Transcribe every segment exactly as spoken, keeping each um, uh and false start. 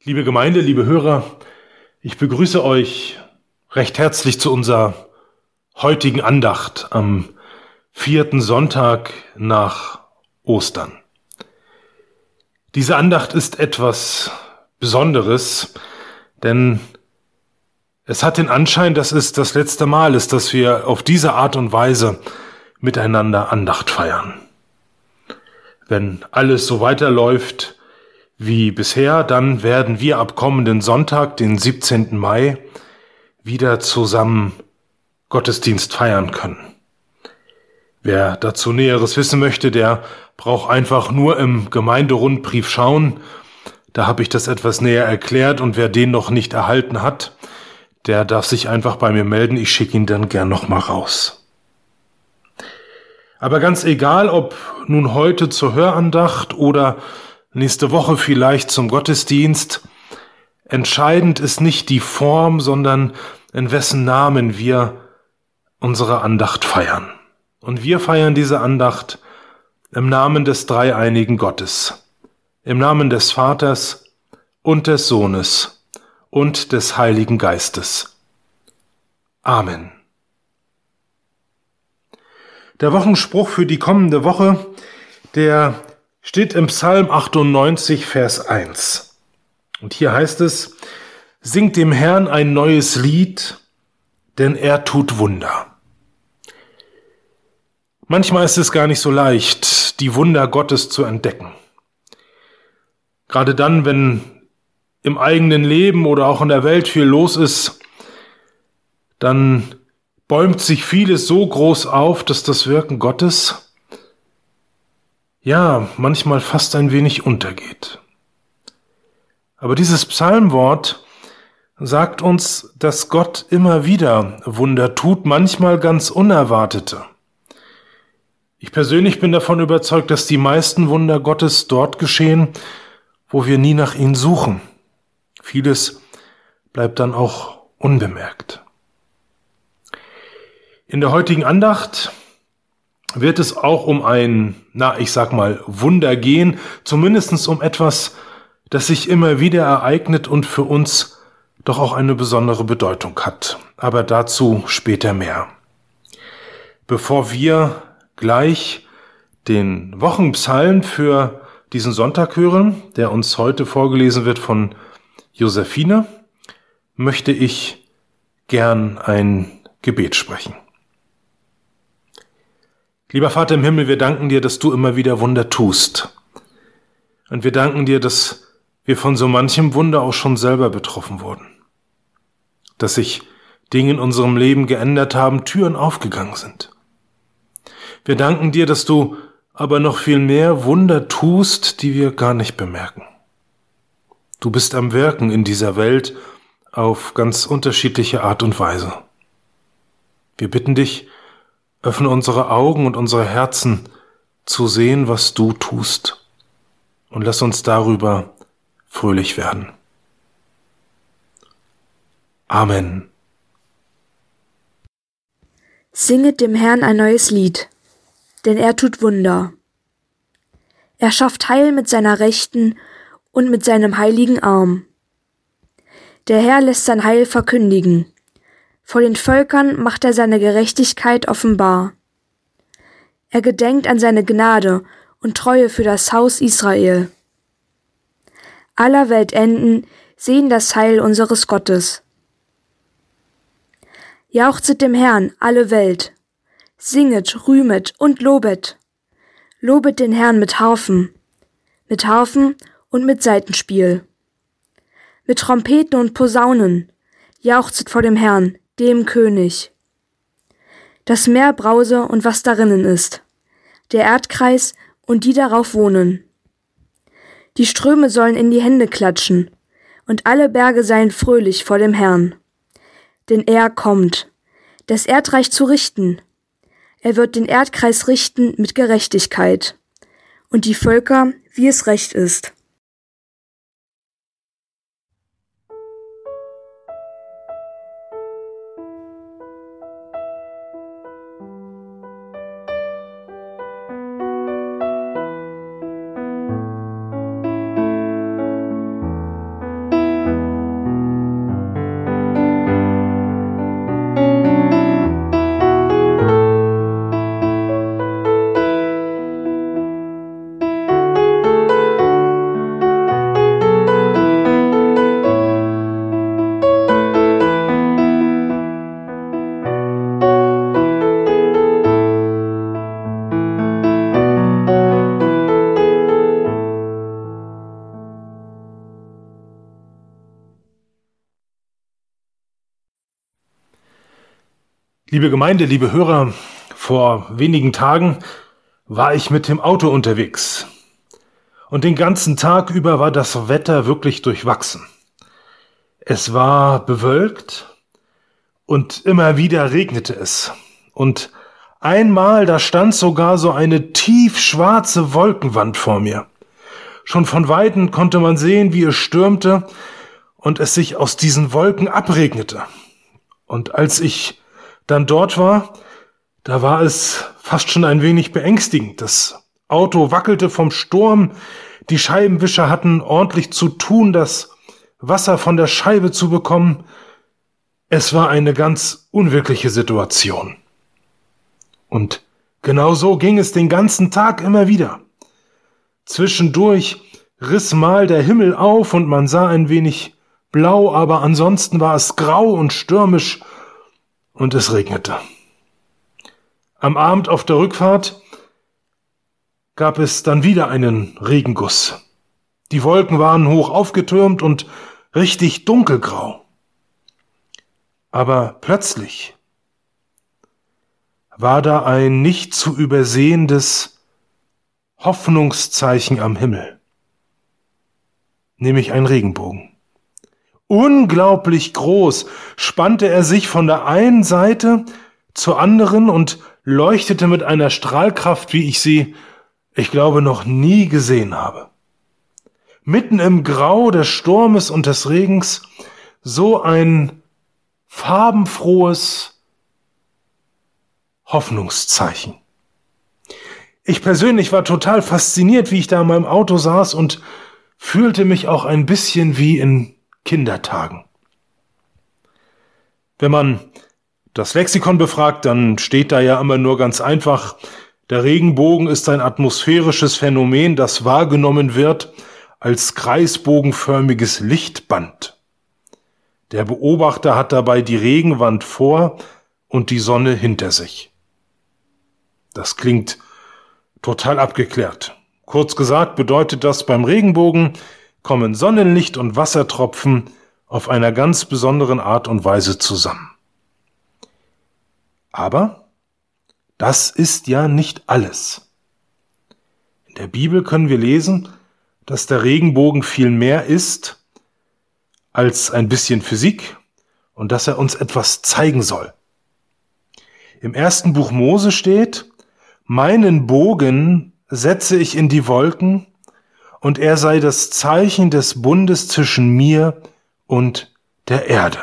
Liebe Gemeinde, liebe Hörer, ich begrüße euch recht herzlich zu unserer heutigen Andacht am vierten Sonntag nach Ostern. Diese Andacht ist etwas Besonderes, denn es hat den Anschein, dass es das letzte Mal ist, dass wir auf diese Art und Weise miteinander Andacht feiern. Wenn alles so weiterläuft wie bisher, dann werden wir ab kommenden Sonntag, den siebzehnten Mai, wieder zusammen Gottesdienst feiern können. Wer dazu Näheres wissen möchte, der braucht einfach nur im Gemeinderundbrief schauen. Da habe ich das etwas näher erklärt und wer den noch nicht erhalten hat, der darf sich einfach bei mir melden. Ich schicke ihn dann gern noch mal raus. Aber ganz egal, ob nun heute zur Hörandacht oder nächste Woche vielleicht zum Gottesdienst, entscheidend ist nicht die Form, sondern in wessen Namen wir unsere Andacht feiern. Und wir feiern diese Andacht im Namen des dreieinigen Gottes, im Namen des Vaters und des Sohnes und des Heiligen Geistes. Amen. Der Wochenspruch für die kommende Woche, der steht im Psalm achtundneunzig, Vers eins. Und hier heißt es: Singt dem Herrn ein neues Lied, denn er tut Wunder. Manchmal ist es gar nicht so leicht, die Wunder Gottes zu entdecken. Gerade dann, wenn im eigenen Leben oder auch in der Welt viel los ist, dann bäumt sich vieles so groß auf, dass das Wirken Gottes ja manchmal fast ein wenig untergeht. Aber dieses Psalmwort sagt uns, dass Gott immer wieder Wunder tut, manchmal ganz unerwartete. Ich persönlich bin davon überzeugt, dass die meisten Wunder Gottes dort geschehen, wo wir nie nach ihnen suchen. Vieles bleibt dann auch unbemerkt. In der heutigen Andacht wird es auch um ein, na, ich sag mal, Wunder gehen, zumindest um etwas, das sich immer wieder ereignet und für uns doch auch eine besondere Bedeutung hat. Aber dazu später mehr. Bevor wir gleich den Wochenpsalm für diesen Sonntag hören, der uns heute vorgelesen wird von Josephine, möchte ich gern ein Gebet sprechen. Lieber Vater im Himmel, wir danken dir, dass du immer wieder Wunder tust. Und wir danken dir, dass wir von so manchem Wunder auch schon selber betroffen wurden. Dass sich Dinge in unserem Leben geändert haben, Türen aufgegangen sind. Wir danken dir, dass du aber noch viel mehr Wunder tust, die wir gar nicht bemerken. Du bist am Wirken in dieser Welt auf ganz unterschiedliche Art und Weise. Wir bitten dich, öffne unsere Augen und unsere Herzen zu sehen, was du tust. Und lass uns darüber fröhlich werden. Amen. Singet dem Herrn ein neues Lied, denn er tut Wunder. Er schafft Heil mit seiner Rechten und mit seinem heiligen Arm. Der Herr lässt sein Heil verkündigen. Vor den Völkern macht er seine Gerechtigkeit offenbar. Er gedenkt an seine Gnade und Treue für das Haus Israel. Aller Weltenden sehen das Heil unseres Gottes. Jauchzet dem Herrn, alle Welt. Singet, rühmet und lobet. Lobet den Herrn mit Harfen, mit Harfen und mit Saitenspiel. Mit Trompeten und Posaunen jauchzet vor dem Herrn, dem König. Das Meer brause und was darinnen ist, der Erdkreis und die darauf wohnen. Die Ströme sollen in die Hände klatschen, und alle Berge seien fröhlich vor dem Herrn. Denn er kommt, das Erdreich zu richten. Er wird den Erdkreis richten mit Gerechtigkeit, und die Völker, wie es recht ist. Liebe Gemeinde, liebe Hörer, vor wenigen Tagen war ich mit dem Auto unterwegs. Und den ganzen Tag über war das Wetter wirklich durchwachsen. Es war bewölkt und immer wieder regnete es. Und einmal, da stand sogar so eine tiefschwarze Wolkenwand vor mir. Schon von Weitem konnte man sehen, wie es stürmte und es sich aus diesen Wolken abregnete. Und als ich dann dort war, da war es fast schon ein wenig beängstigend. Das Auto wackelte vom Sturm, die Scheibenwischer hatten ordentlich zu tun, das Wasser von der Scheibe zu bekommen. Es war eine ganz unwirkliche Situation. Und genau so ging es den ganzen Tag immer wieder. Zwischendurch riss mal der Himmel auf und man sah ein wenig blau, aber ansonsten war es grau und stürmisch und es regnete. Am Abend auf der Rückfahrt gab es dann wieder einen Regenguss. Die Wolken waren hoch aufgetürmt und richtig dunkelgrau. Aber plötzlich war da ein nicht zu übersehendes Hoffnungszeichen am Himmel, nämlich ein Regenbogen. Unglaublich groß spannte er sich von der einen Seite zur anderen und leuchtete mit einer Strahlkraft, wie ich sie, ich glaube, noch nie gesehen habe. Mitten im Grau des Sturmes und des Regens so ein farbenfrohes Hoffnungszeichen. Ich persönlich war total fasziniert, wie ich da in meinem Auto saß und fühlte mich auch ein bisschen wie in Kindertagen. Wenn man das Lexikon befragt, dann steht da ja immer nur ganz einfach, der Regenbogen ist ein atmosphärisches Phänomen, das wahrgenommen wird als kreisbogenförmiges Lichtband. Der Beobachter hat dabei die Regenwand vor und die Sonne hinter sich. Das klingt total abgeklärt. Kurz gesagt bedeutet das, beim Regenbogen kommen Sonnenlicht und Wassertropfen auf einer ganz besonderen Art und Weise zusammen. Aber das ist ja nicht alles. In der Bibel können wir lesen, dass der Regenbogen viel mehr ist als ein bisschen Physik und dass er uns etwas zeigen soll. Im ersten Buch Mose steht, meinen Bogen setze ich in die Wolken, und er sei das Zeichen des Bundes zwischen mir und der Erde.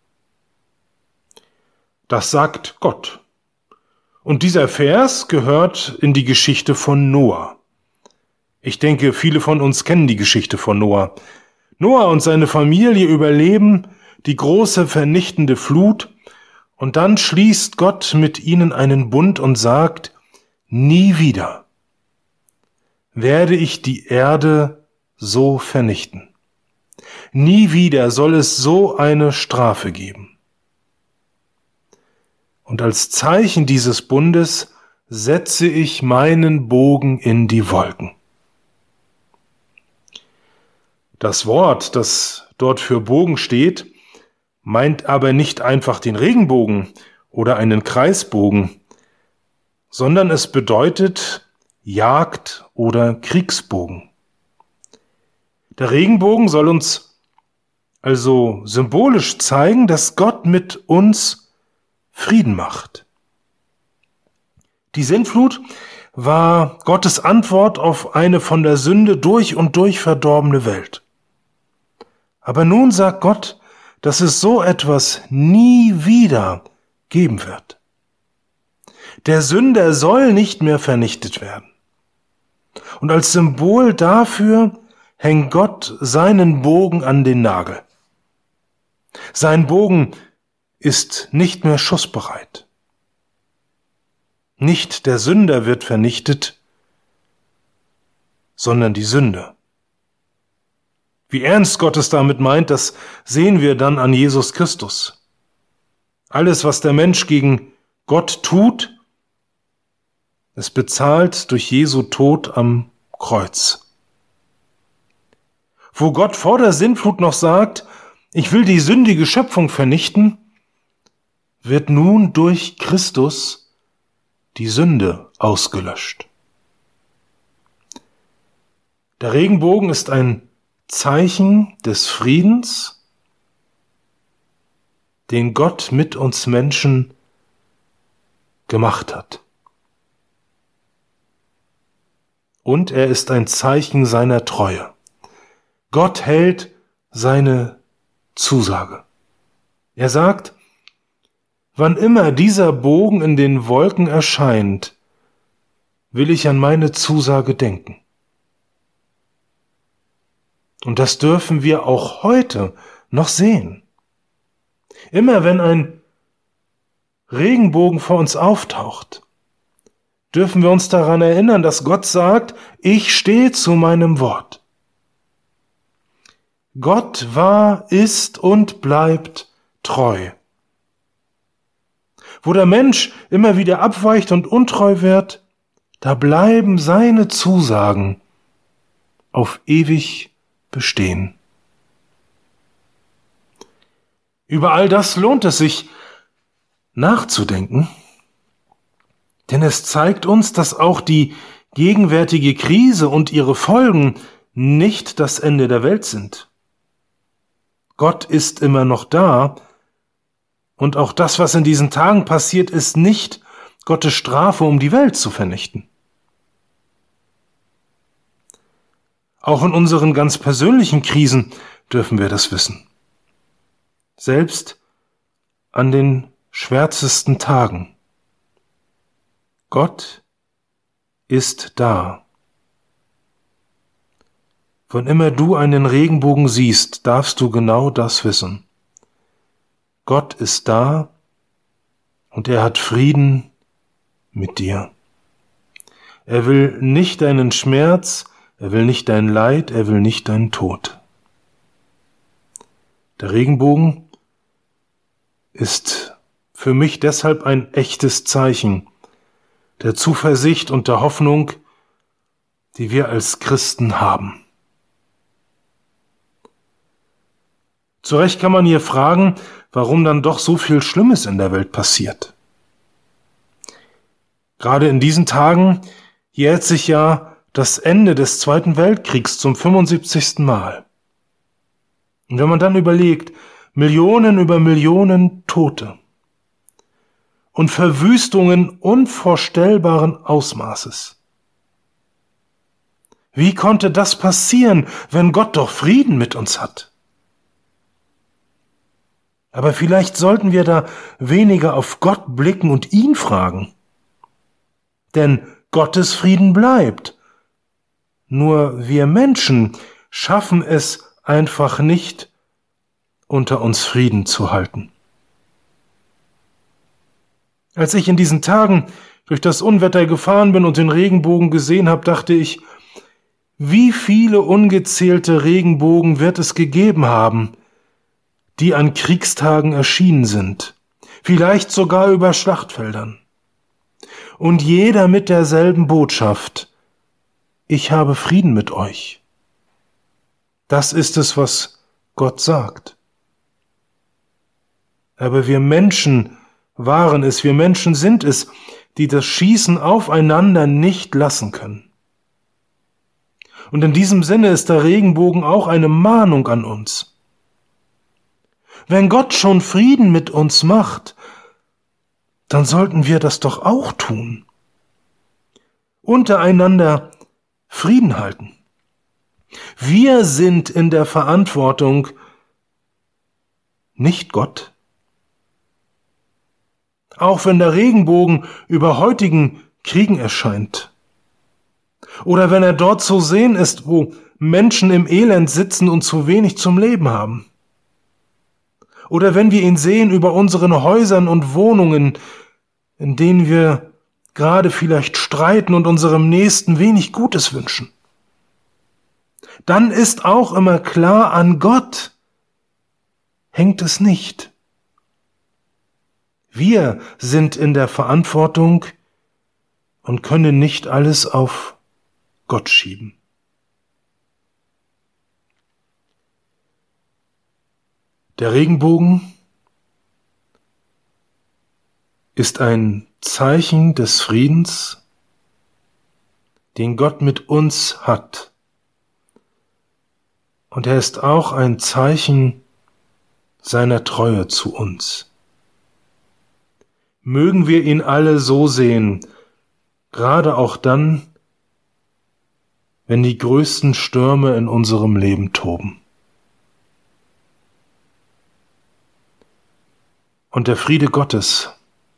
Das sagt Gott. Und dieser Vers gehört in die Geschichte von Noah. Ich denke, viele von uns kennen die Geschichte von Noah. Noah und seine Familie überleben die große vernichtende Flut und dann schließt Gott mit ihnen einen Bund und sagt, nie wieder werde ich die Erde so vernichten. Nie wieder soll es so eine Strafe geben. Und als Zeichen dieses Bundes setze ich meinen Bogen in die Wolken. Das Wort, das dort für Bogen steht, meint aber nicht einfach den Regenbogen oder einen Kreisbogen, sondern es bedeutet Jagd- oder Kriegsbogen. Der Regenbogen soll uns also symbolisch zeigen, dass Gott mit uns Frieden macht. Die Sintflut war Gottes Antwort auf eine von der Sünde durch und durch verdorbene Welt. Aber nun sagt Gott, dass es so etwas nie wieder geben wird. Der Sünder soll nicht mehr vernichtet werden. Und als Symbol dafür hängt Gott seinen Bogen an den Nagel. Sein Bogen ist nicht mehr schussbereit. Nicht der Sünder wird vernichtet, sondern die Sünde. Wie ernst Gott es damit meint, das sehen wir dann an Jesus Christus. Alles, was der Mensch gegen Gott tut, ist bezahlt durch Jesu Tod am Kreuz. Wo Gott vor der Sintflut noch sagt, ich will die sündige Schöpfung vernichten, wird nun durch Christus die Sünde ausgelöscht. Der Regenbogen ist ein Zeichen des Friedens, den Gott mit uns Menschen gemacht hat. Und er ist ein Zeichen seiner Treue. Gott hält seine Zusage. Er sagt, wann immer dieser Bogen in den Wolken erscheint, will ich an meine Zusage denken. Und das dürfen wir auch heute noch sehen. Immer wenn ein Regenbogen vor uns auftaucht, dürfen wir uns daran erinnern, dass Gott sagt, ich stehe zu meinem Wort. Gott war, ist und bleibt treu. Wo der Mensch immer wieder abweicht und untreu wird, da bleiben seine Zusagen auf ewig bestehen. Über all das lohnt es sich nachzudenken, denn es zeigt uns, dass auch die gegenwärtige Krise und ihre Folgen nicht das Ende der Welt sind. Gott ist immer noch da und auch das, was in diesen Tagen passiert, ist nicht Gottes Strafe, um die Welt zu vernichten. Auch in unseren ganz persönlichen Krisen dürfen wir das wissen. Selbst an den schwärzesten Tagen. Gott ist da. Wann immer du einen Regenbogen siehst, darfst du genau das wissen. Gott ist da und er hat Frieden mit dir. Er will nicht deinen Schmerz, er will nicht dein Leid, er will nicht deinen Tod. Der Regenbogen ist für mich deshalb ein echtes Zeichen der Zuversicht und der Hoffnung, die wir als Christen haben. Zu Recht kann man hier fragen, warum dann doch so viel Schlimmes in der Welt passiert. Gerade in diesen Tagen jährt sich ja das Ende des Zweiten Weltkriegs zum fünfundsiebzigsten Mal. Und wenn man dann überlegt, Millionen über Millionen Tote und Verwüstungen unvorstellbaren Ausmaßes. Wie konnte das passieren, wenn Gott doch Frieden mit uns hat? Aber vielleicht sollten wir da weniger auf Gott blicken und ihn fragen. Denn Gottes Frieden bleibt. Nur wir Menschen schaffen es einfach nicht, unter uns Frieden zu halten. Als ich in diesen Tagen durch das Unwetter gefahren bin und den Regenbogen gesehen habe, dachte ich, wie viele ungezählte Regenbogen wird es gegeben haben, die an Kriegstagen erschienen sind, vielleicht sogar über Schlachtfeldern. Und jeder mit derselben Botschaft, ich habe Frieden mit euch. Das ist es, was Gott sagt. Aber wir Menschen waren es, wir Menschen sind es, die das Schießen aufeinander nicht lassen können. Und in diesem Sinne ist der Regenbogen auch eine Mahnung an uns. Wenn Gott schon Frieden mit uns macht, dann sollten wir das doch auch tun. Untereinander Frieden halten. Wir sind in der Verantwortung, nicht Gott. Auch wenn der Regenbogen über heutigen Kriegen erscheint. Oder wenn er dort zu sehen ist, wo Menschen im Elend sitzen und zu wenig zum Leben haben. Oder wenn wir ihn sehen über unseren Häusern und Wohnungen, in denen wir gerade vielleicht streiten und unserem Nächsten wenig Gutes wünschen. Dann ist auch immer klar, an Gott hängt es nicht. Wir sind in der Verantwortung und können nicht alles auf Gott schieben. Der Regenbogen ist ein Zeichen des Friedens, den Gott mit uns hat. Und er ist auch ein Zeichen seiner Treue zu uns. Mögen wir ihn alle so sehen, gerade auch dann, wenn die größten Stürme in unserem Leben toben. Und der Friede Gottes,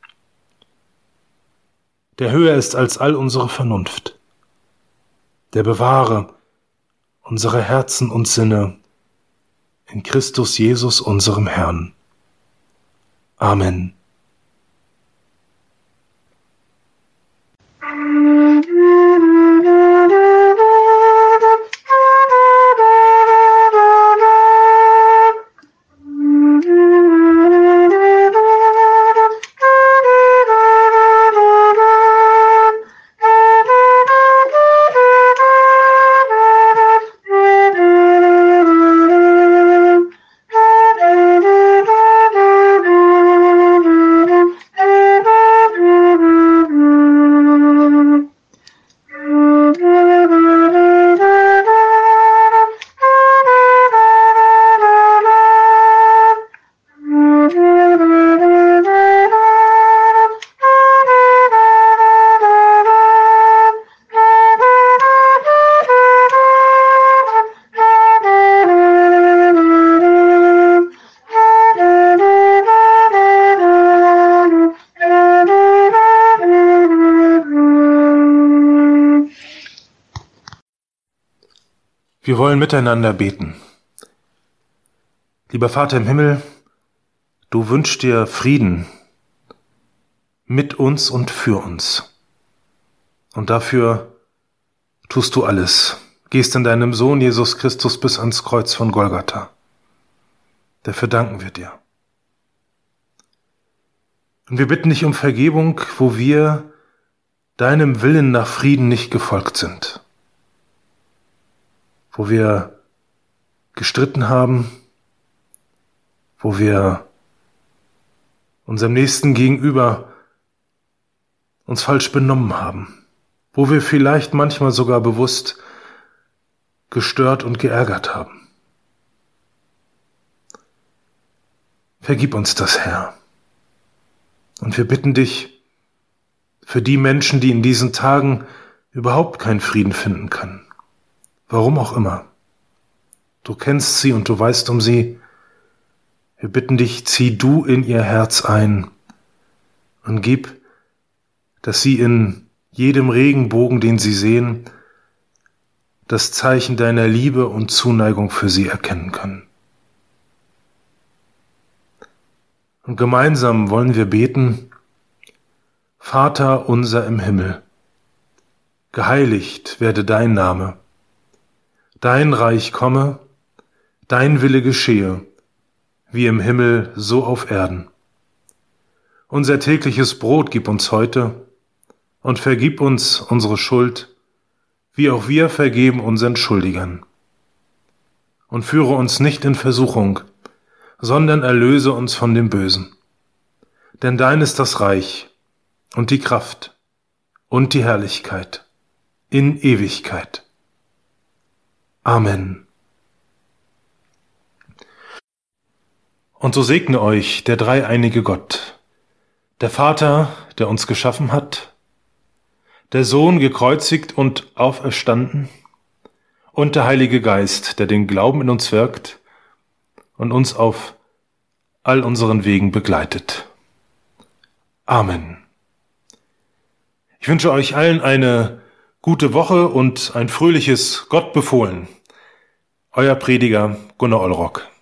der höher ist als all unsere Vernunft, der bewahre unsere Herzen und Sinne in Christus Jesus, unserem Herrn. Amen. Wir wollen miteinander beten. Lieber Vater im Himmel, du wünschst dir Frieden mit uns und für uns. Und dafür tust du alles. Gehst in deinem Sohn Jesus Christus bis ans Kreuz von Golgatha. Dafür danken wir dir. Und wir bitten dich um Vergebung, wo wir deinem Willen nach Frieden nicht gefolgt sind. Wo wir gestritten haben, wo wir unserem Nächsten gegenüber uns falsch benommen haben, wo wir vielleicht manchmal sogar bewusst gestört und geärgert haben. Vergib uns das, Herr. Und wir bitten dich für die Menschen, die in diesen Tagen überhaupt keinen Frieden finden können. Warum auch immer. Du kennst sie und du weißt um sie. Wir bitten dich, zieh du in ihr Herz ein und gib, dass sie in jedem Regenbogen, den sie sehen, das Zeichen deiner Liebe und Zuneigung für sie erkennen können. Und gemeinsam wollen wir beten: Vater unser im Himmel, geheiligt werde dein Name. Dein Reich komme, dein Wille geschehe, wie im Himmel, so auf Erden. Unser tägliches Brot gib uns heute und vergib uns unsere Schuld, wie auch wir vergeben unseren Schuldigern. Und führe uns nicht in Versuchung, sondern erlöse uns von dem Bösen. Denn dein ist das Reich und die Kraft und die Herrlichkeit in Ewigkeit. Amen. Und so segne euch der dreieinige Gott, der Vater, der uns geschaffen hat, der Sohn gekreuzigt und auferstanden und der Heilige Geist, der den Glauben in uns wirkt und uns auf all unseren Wegen begleitet. Amen. Ich wünsche euch allen eine gute Woche und ein fröhliches Gott befohlen. Euer Prediger Gunnar Ollrock.